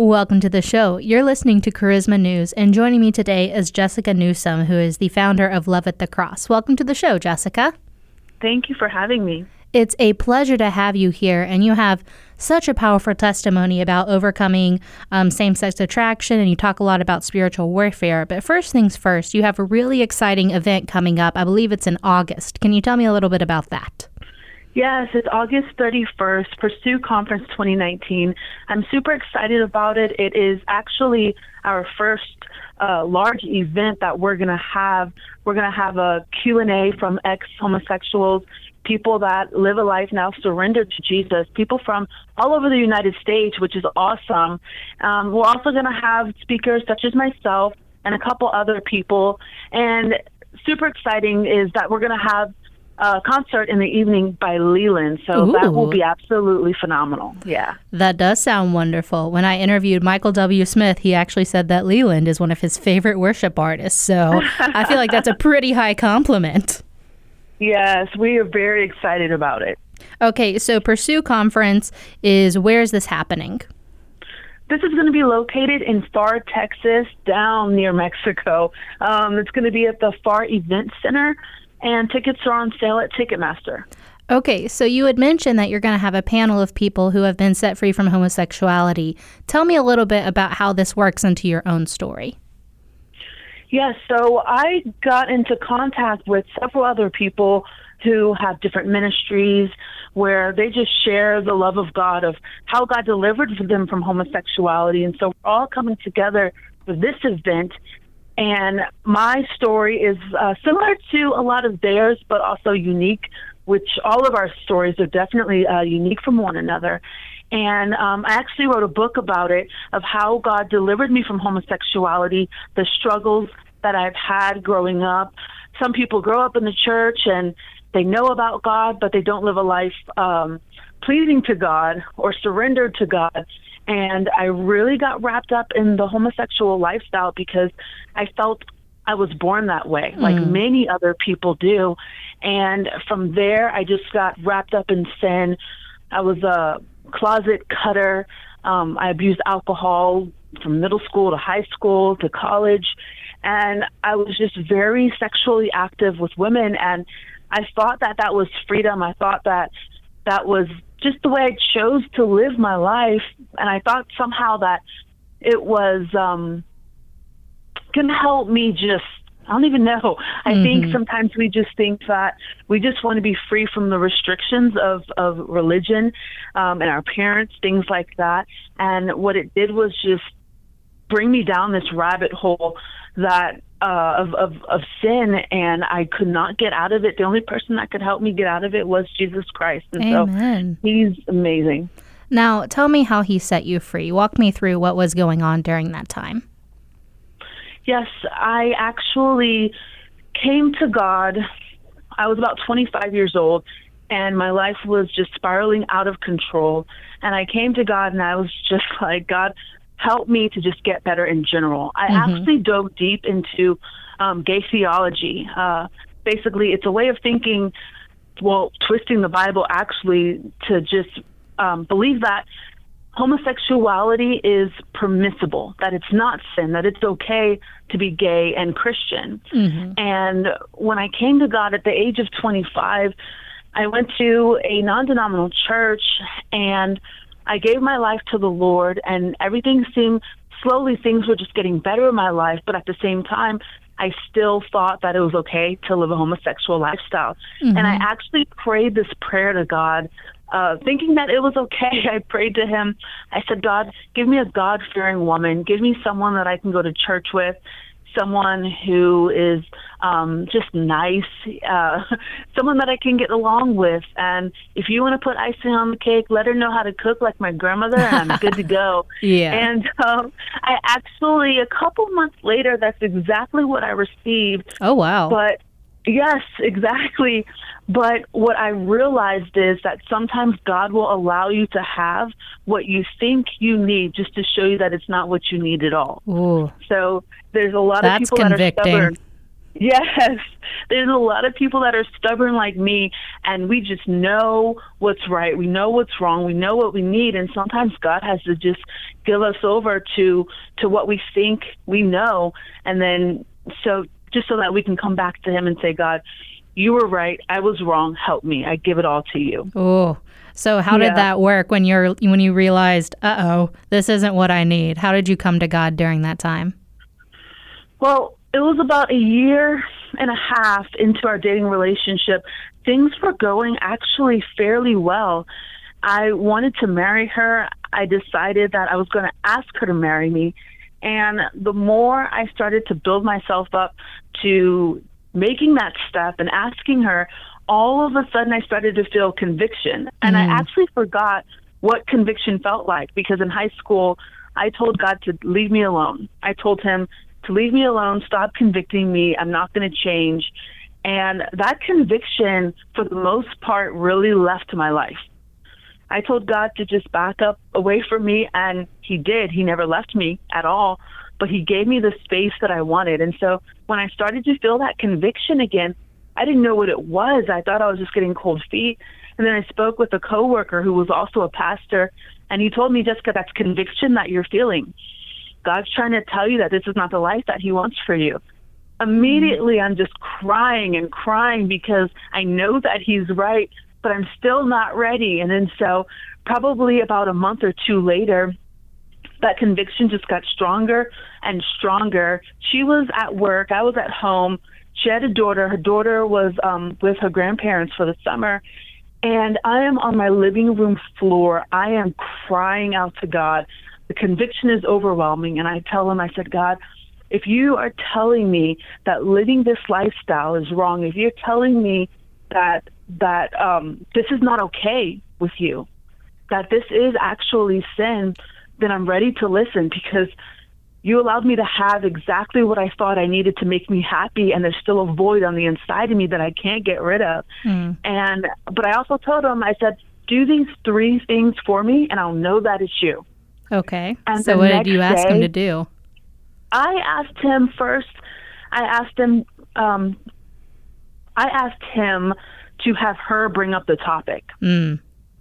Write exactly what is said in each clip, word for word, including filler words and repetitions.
Welcome to the show. You're listening to Charisma News, and joining me today is Jessica Newsom, who is the founder of Love at the Cross. Welcome to the show, Jessica. Thank you for having me. It's a pleasure to have you here, and you have such a powerful testimony about overcoming um, same-sex attraction, and you talk a lot about spiritual warfare. But first things first, you have a really exciting event coming up. I believe it's in August. Can you tell me a little bit about that? Yes, it's August thirty-first, Pursue Conference twenty nineteen. I'm super excited about it. It is actually our first uh, large event that we're going to have. We're going to have a Q and A from ex-homosexuals, people that live a life now surrendered to Jesus, people from all over the United States, which is awesome. Um, we're also going to have speakers such as myself and a couple other people. And super exciting is that we're going to have a concert in the evening by Leland. So Ooh. That will be absolutely phenomenal. Yeah. That does sound wonderful. When I interviewed Michael W. Smith, he actually said that Leland is one of his favorite worship artists. So I feel like that's a pretty high compliment. Yes, we are very excited about it. Okay, so Pursue Conference is, where is this happening? This is going to be located in Pharr, Texas, down near Mexico. Um, it's going to be at the Pharr Event Center, and tickets are on sale at Ticketmaster. Okay, so you had mentioned that you're going to have a panel of people who have been set free from homosexuality. Tell me a little bit about how this works into your own story. Yes, so I got into contact with several other people who have different ministries where they just share the love of God, of how God delivered them from homosexuality. And so we're all coming together for this event. And my story is uh, similar to a lot of theirs, but also unique, which all of our stories are definitely uh, unique from one another. And um, I actually wrote a book about it, of how God delivered me from homosexuality, the struggles that I've had growing up. Some people grow up in the church and they know about God, but they don't live a life um, pleasing to God or surrendered to God. And I really got wrapped up in the homosexual lifestyle because I felt I was born that way, like Mm. many other people do. And from there, I just got wrapped up in sin. I was a closet cutter. Um, I abused alcohol from middle school to high school to college. And I was just very sexually active with women. And I thought that that was freedom. I thought that that was just the way I chose to live my life. And I thought somehow that it was um, going to help me just, I don't even know. I mm-hmm. think sometimes we just think that we just want to be free from the restrictions of, of religion um, and our parents, things like that. And what it did was just bring me down this rabbit hole that uh, of, of, of sin, and I could not get out of it. The only person that could help me get out of it was Jesus Christ. And Amen. So he's amazing. Now, tell me how he set you free. Walk me through what was going on during that time. Yes, I actually came to God. I was about twenty-five years old, and my life was just spiraling out of control. And I came to God, and I was just like, God, help me to just get better in general. I mm-hmm. actually dove deep into um, gay theology. Uh, basically, it's a way of thinking, well, twisting the Bible actually to just um, believe that homosexuality is permissible, that it's not sin, that it's okay to be gay and Christian. Mm-hmm. And when I came to God at the age of twenty-five, I went to a non-denominational church, and I gave my life to the Lord, and everything seemed, slowly things were just getting better in my life, but at the same time, I still thought that it was okay to live a homosexual lifestyle. Mm-hmm. And I actually prayed this prayer to God, uh, thinking that it was okay. I prayed to him. I said, God, give me a God-fearing woman. Give me someone that I can go to church with, someone who is um, just nice, uh, someone that I can get along with. And if you want to put icing on the cake, let her know how to cook like my grandmother, and I'm good to go. Yeah. And um, I actually, a couple months later, that's exactly what I received. Oh, wow. But yes, exactly. But what I realized is that sometimes God will allow you to have what you think you need just to show you that it's not what you need at all. Ooh. So there's a lot That's of people convicting. that are stubborn. Yes, there's a lot of people that are stubborn like me, and we just know what's right. We know what's wrong. We know what we need, and sometimes God has to just give us over to to what we think we know, and then so just so that we can come back to Him and say, God, you were right. I was wrong. Help me. I give it all to you. Oh, so how Yeah. did that work when you're when you realized, uh-oh, this isn't what I need? How did you come to God during that time? Well, it was about a year and a half into our dating relationship. Things were going actually fairly well. I wanted to marry her. I decided that I was going to ask her to marry me. And the more I started to build myself up to making that step and asking her, all of a sudden I started to feel conviction. And Mm. I actually forgot what conviction felt like, because in high school, I told God to leave me alone. I told Him to leave me alone, stop convicting me, I'm not going to change. And that conviction, for the most part, really left my life. I told God to just back up away from me, and He did. He never left me at all, but He gave me the space that I wanted. And so when I started to feel that conviction again, I didn't know what it was. I thought I was just getting cold feet. And then I spoke with a coworker who was also a pastor, and he told me, Jessica, that's conviction that you're feeling. God's trying to tell you that this is not the life that He wants for you. Immediately, I'm just crying and crying because I know that He's right, but I'm still not ready. And then so probably about a month or two later, that conviction just got stronger and stronger. She was at work. I was at home. She had a daughter. Her daughter was um, with her grandparents for the summer. And I am on my living room floor. I am crying out to God. The conviction is overwhelming. And I tell Him, I said, God, if you are telling me that living this lifestyle is wrong, if you're telling me that that um, this is not okay with you, that this is actually sin, then I'm ready to listen, because you allowed me to have exactly what I thought I needed to make me happy, and there's still a void on the inside of me that I can't get rid of. Mm. And but I also told Him, I said, do these three things for me, and I'll know that it's you. Okay. And so what did you ask day, Him to do? I asked Him first, I asked Him, um, I asked Him to have her bring up the topic. Mm.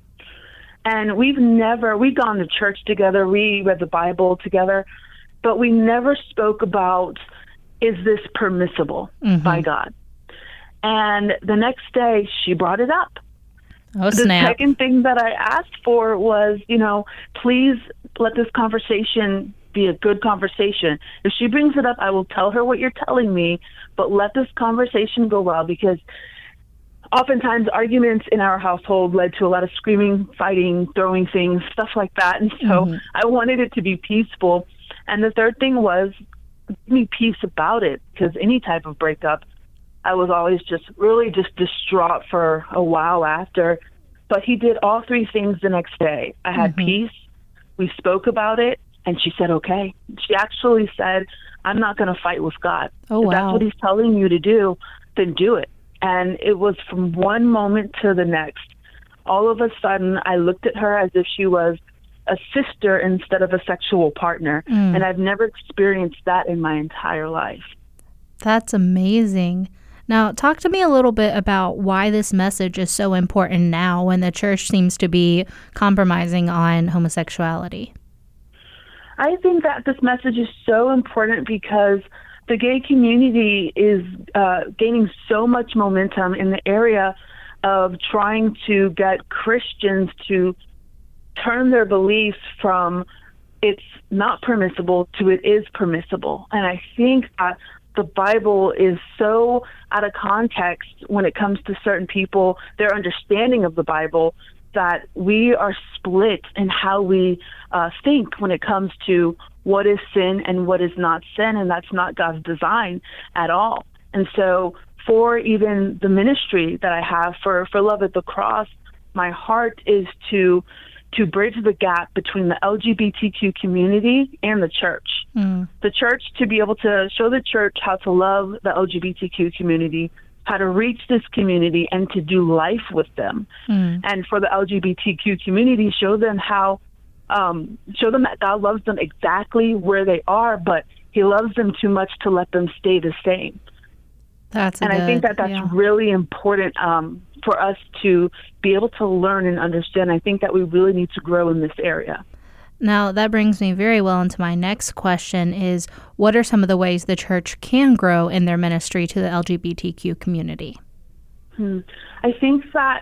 And we've never, we've gone to church together, we read the Bible together, but we never spoke about, is this permissible mm-hmm. by God? And the next day, she brought it up. Oh, the snap. second thing that I asked for was, you know, please let this conversation be a good conversation. If she brings it up, I will tell her what you're telling me, but let this conversation go well, because oftentimes arguments in our household led to a lot of screaming, fighting, throwing things, stuff like that. And so mm-hmm. I wanted it to be peaceful. And the third thing was, give me peace about it, because any type of breakup, I was always just really just distraught for a while after. But He did all three things the next day. I had mm-hmm. peace. We spoke about it, and she said, okay. She actually said, I'm not going to fight with God. Oh, if wow. that's what He's telling you to do, then do it. And it was from one moment to the next. All of a sudden, I looked at her as if she was a sister instead of a sexual partner. Mm. And I've never experienced that in my entire life. That's amazing. Now, talk to me a little bit about why this message is so important now when the church seems to be compromising on homosexuality. I think that this message is so important because the gay community is uh, gaining so much momentum in the area of trying to get Christians to turn their beliefs from it's not permissible to it is permissible. And I think that the Bible is so out of context when it comes to certain people, their understanding of the Bible, that we are split in how we uh, think when it comes to what is sin and what is not sin, and that's not God's design at all. And so for even the ministry that I have for, for Love at the Cross, my heart is to to bridge the gap between the L G B T Q community and the church. Mm. The church, to be able to show the church how to love the L G B T Q community, how to reach this community and to do life with them. Mm. And for the L G B T Q community, show them how, um, show them that God loves them exactly where they are, but He loves them too much to let them stay the same. That's a and good, I think that that's yeah. really important um, for us to be able to learn and understand. I think that we really need to grow in this area. Now, that brings me very well into my next question is, what are some of the ways the church can grow in their ministry to the L G B T Q community? Hmm. I think that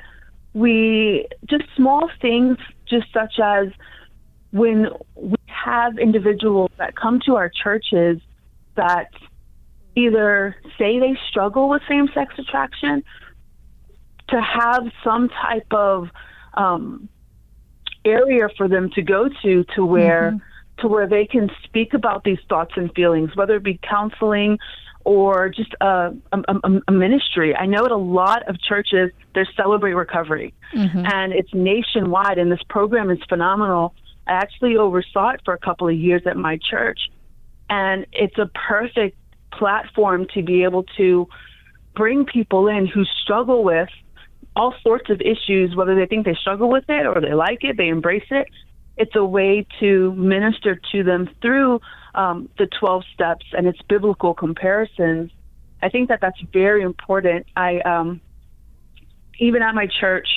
we, just small things, just such as when we have individuals that come to our churches that either say they struggle with same-sex attraction, to have some type of um, area for them to go to, to where mm-hmm. to where they can speak about these thoughts and feelings, whether it be counseling or just a, a, a ministry. I know at a lot of churches, there's Celebrate Recovery, mm-hmm. and it's nationwide, and this program is phenomenal. I actually oversaw it for a couple of years at my church, and it's a perfect platform to be able to bring people in who struggle with all sorts of issues, whether they think they struggle with it or they like it, they embrace it. It's a way to minister to them through um, the twelve steps and its biblical comparisons. I think that that's very important. I, um, even at my church,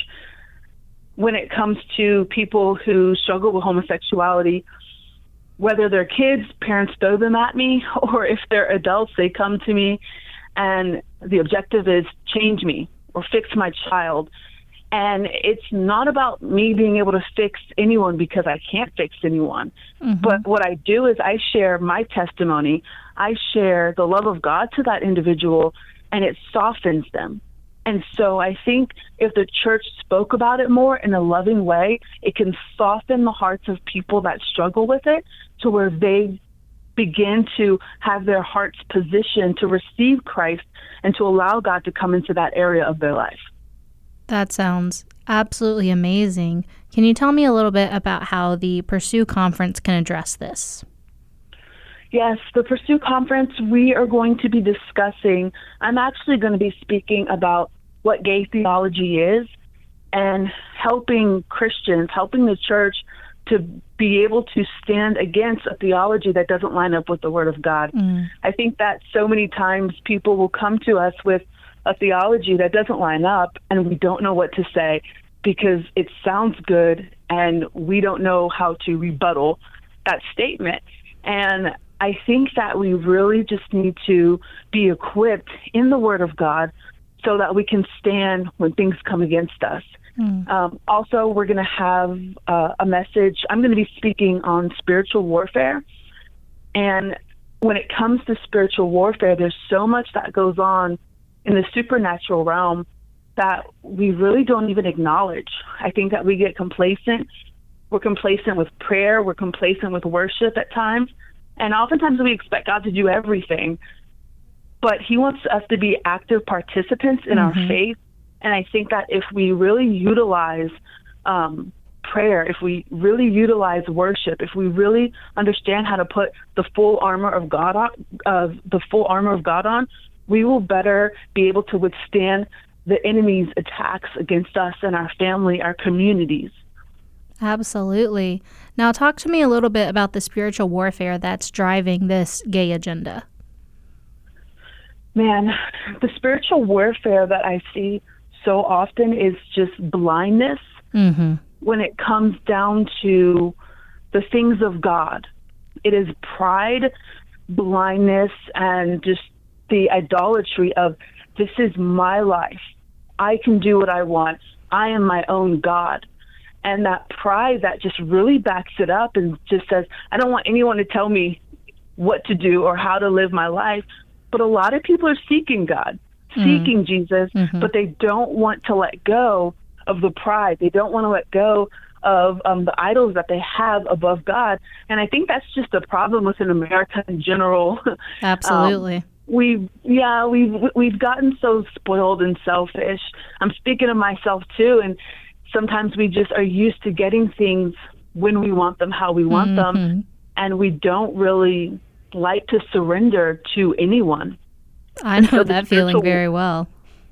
when it comes to people who struggle with homosexuality, whether they're kids, parents throw them at me, or if they're adults, they come to me, and the objective is change me or fix my child. And it's not about me being able to fix anyone, because I can't fix anyone. Mm-hmm. But what I do is I share my testimony. I share the love of God to that individual, and it softens them. And so I think if the church spoke about it more in a loving way, it can soften the hearts of people that struggle with it, to where they begin to have their hearts positioned to receive Christ and to allow God to come into that area of their life. That sounds absolutely amazing. Can you tell me a little bit about how the Pursue Conference can address this? Yes, the Pursue Conference, we are going to be discussing, I'm actually going to be speaking about what gay theology is, and helping Christians, helping the church to be able to stand against a theology that doesn't line up with the Word of God. Mm. I think that so many times people will come to us with a theology that doesn't line up, and we don't know what to say because it sounds good, and we don't know how to rebuttal that statement. And I think that we really just need to be equipped in the Word of God so that we can stand when things come against us. Mm. Um, also, we're going to have uh, a message. I'm going to be speaking on spiritual warfare. And when it comes to spiritual warfare, there's so much that goes on in the supernatural realm that we really don't even acknowledge. I think that we get complacent. We're complacent with prayer. We're complacent with worship at times. And oftentimes we expect God to do everything. But he wants us to be active participants in mm-hmm. our faith. And I think that if we really utilize um, prayer, if we really utilize worship, if we really understand how to put the full armor of God on, uh, the full armor of God on, we will better be able to withstand the enemy's attacks against us and our family, our communities. Absolutely. Now, talk to me a little bit about the spiritual warfare that's driving this gay agenda. Man, the spiritual warfare that I see so often is just blindness mm-hmm. when it comes down to the things of God. It is pride, blindness, and just the idolatry of, this is my life. I can do what I want. I am my own God. And that pride that just really backs it up and just says, I don't want anyone to tell me what to do or how to live my life. But a lot of people are seeking God, mm-hmm. seeking Jesus, mm-hmm. but they don't want to let go of the pride. They don't want to let go of um, the idols that they have above God. And I think that's just a problem within America in general. Absolutely. um, We've, yeah, we've, we've gotten so spoiled and selfish. I'm speaking of myself too. And sometimes we just are used to getting things when we want them, how we want mm-hmm. them. And we don't really like to surrender to anyone. I know so that feeling very well.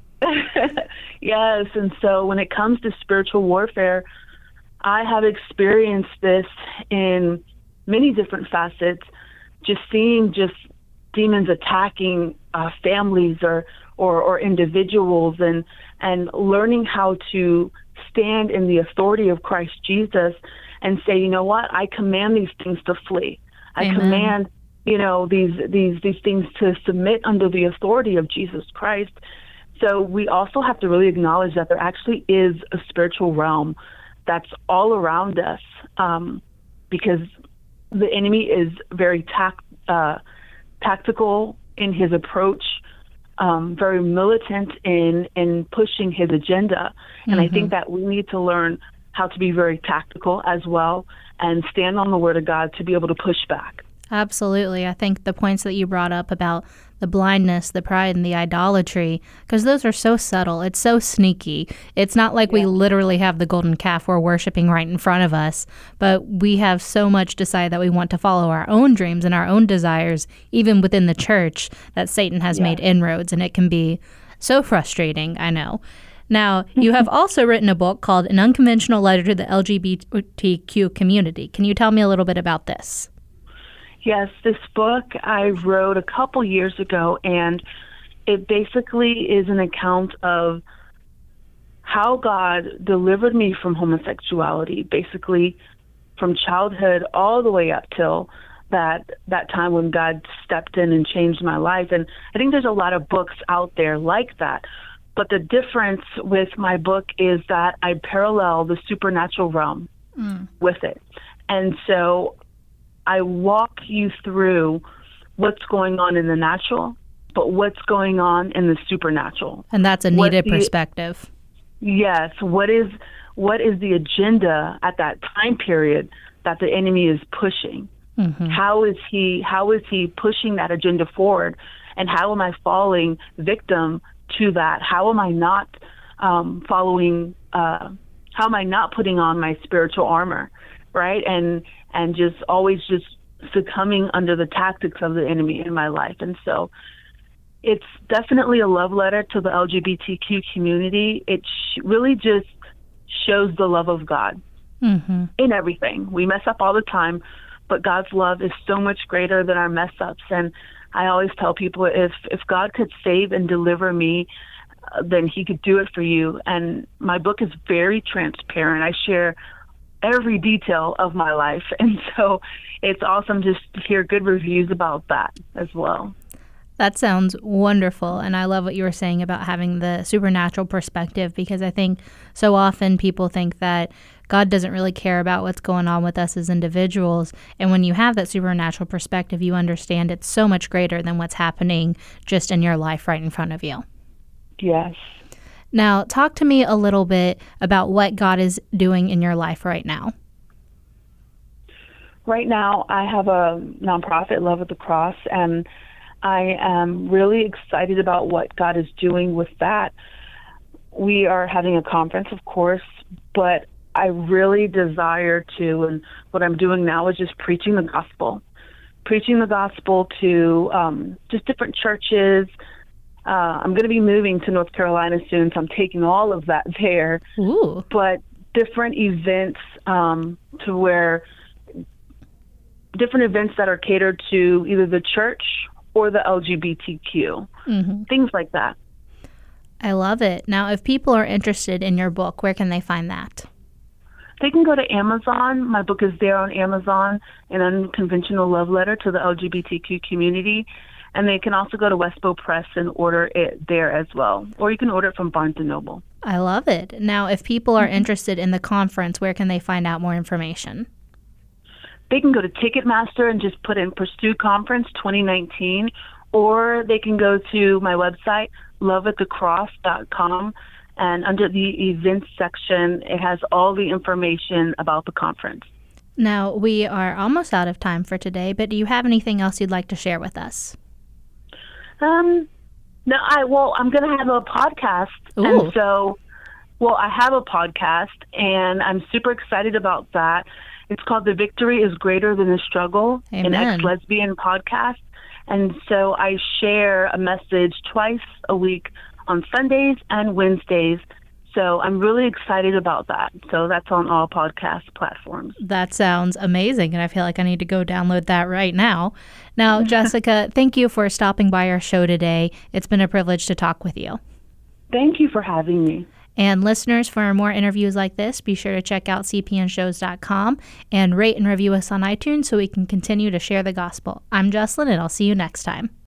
Yes. And so when it comes to spiritual warfare, I have experienced this in many different facets, just seeing just demons attacking uh, families or or, or individuals, and and learning how to stand in the authority of Christ Jesus and say, you know what, I command these things to flee. I Amen. command, you know, these these these things to submit under the authority of Jesus Christ. So we also have to really acknowledge that there actually is a spiritual realm that's all around us, um, because the enemy is very tact, uh, tactical in his approach, um, very militant in, in pushing his agenda. And mm-hmm. I think that we need to learn how to be very tactical as well and stand on the Word of God to be able to push back. Absolutely. I think the points that you brought up about the blindness, the pride, and the idolatry, because those are so subtle. It's so sneaky. It's not like yeah. we literally have the golden calf we're worshiping right in front of us, but we have so much decided that we want to follow our own dreams and our own desires, even within the church, that Satan has yeah. made inroads, and it can be so frustrating, I know. Now, you have also written a book called An Unconventional Letter to the L G B T Q Community. Can you tell me a little bit about this? Yes, this book I wrote a couple years ago, and it basically is an account of how God delivered me from homosexuality, basically from childhood all the way up till that that time when God stepped in and changed my life. And I think there's a lot of books out there like that. But the difference with my book is that I parallel the supernatural realm mm. with it. And so I walk you through what's going on in the natural, but what's going on in the supernatural. And that's a needed the, perspective. Yes. What is what is the agenda at that time period that the enemy is pushing? Mm-hmm. How is he how is he pushing that agenda forward? And how am I falling victim to that? How am I not um, following? Uh, how am I not putting on my spiritual armor, right? And and just always just succumbing under the tactics of the enemy in my life. And so it's definitely a love letter to the L G B T Q community. It sh- really just shows the love of God mm-hmm. in everything. We mess up all the time, but God's love is so much greater than our mess ups. And I always tell people, if, if God could save and deliver me, uh, then he could do it for you. And my book is very transparent. I share every detail of my life. And so it's awesome just to hear good reviews about that as well. That sounds wonderful. And I love what you were saying about having the supernatural perspective, because I think so often people think that God doesn't really care about what's going on with us as individuals. And when you have that supernatural perspective, you understand it's so much greater than what's happening just in your life right in front of you. Yes. Now, talk to me a little bit about what God is doing in your life right now. Right now, I have a nonprofit, Love at the Cross, and I am really excited about what God is doing with that. We are having a conference, of course, but I really desire to, and what I'm doing now is just preaching the gospel, preaching the gospel to um, just different churches. Uh, I'm going to be moving to North Carolina soon, so I'm taking all of that there. Ooh. But different events um, to where different events that are catered to either the church or the L G B T Q, mm-hmm. things like that. I love it. Now, if people are interested in your book, where can they find that? They can go to Amazon. My book is there on Amazon, An Unconventional Love Letter to the L G B T Q Community. And they can also go to Westbow Press and order it there as well. Or you can order it from Barnes and Noble. I love it. Now, if people are interested in the conference, where can they find out more information? They can go to Ticketmaster and just put in Pursue Conference twenty nineteen, or they can go to my website, love at the cross dot com, and under the events section, it has all the information about the conference. Now, we are almost out of time for today, but do you have anything else you'd like to share with us? Um, no, I, well, I'm going to have a podcast. Ooh. And so, well, I have a podcast, and I'm super excited about that. It's called The Victory is Greater Than the Struggle, Amen. An ex-lesbian podcast. And so I share a message twice a week on Sundays and Wednesdays, So I'm really excited about that. So that's on all podcast platforms. That sounds amazing, and I feel like I need to go download that right now. Now, Jessica, thank you for stopping by our show today. It's been a privilege to talk with you. Thank you for having me. And listeners, for more interviews like this, be sure to check out c p n shows dot com and rate and review us on iTunes so we can continue to share the gospel. I'm Jocelyn, and I'll see you next time.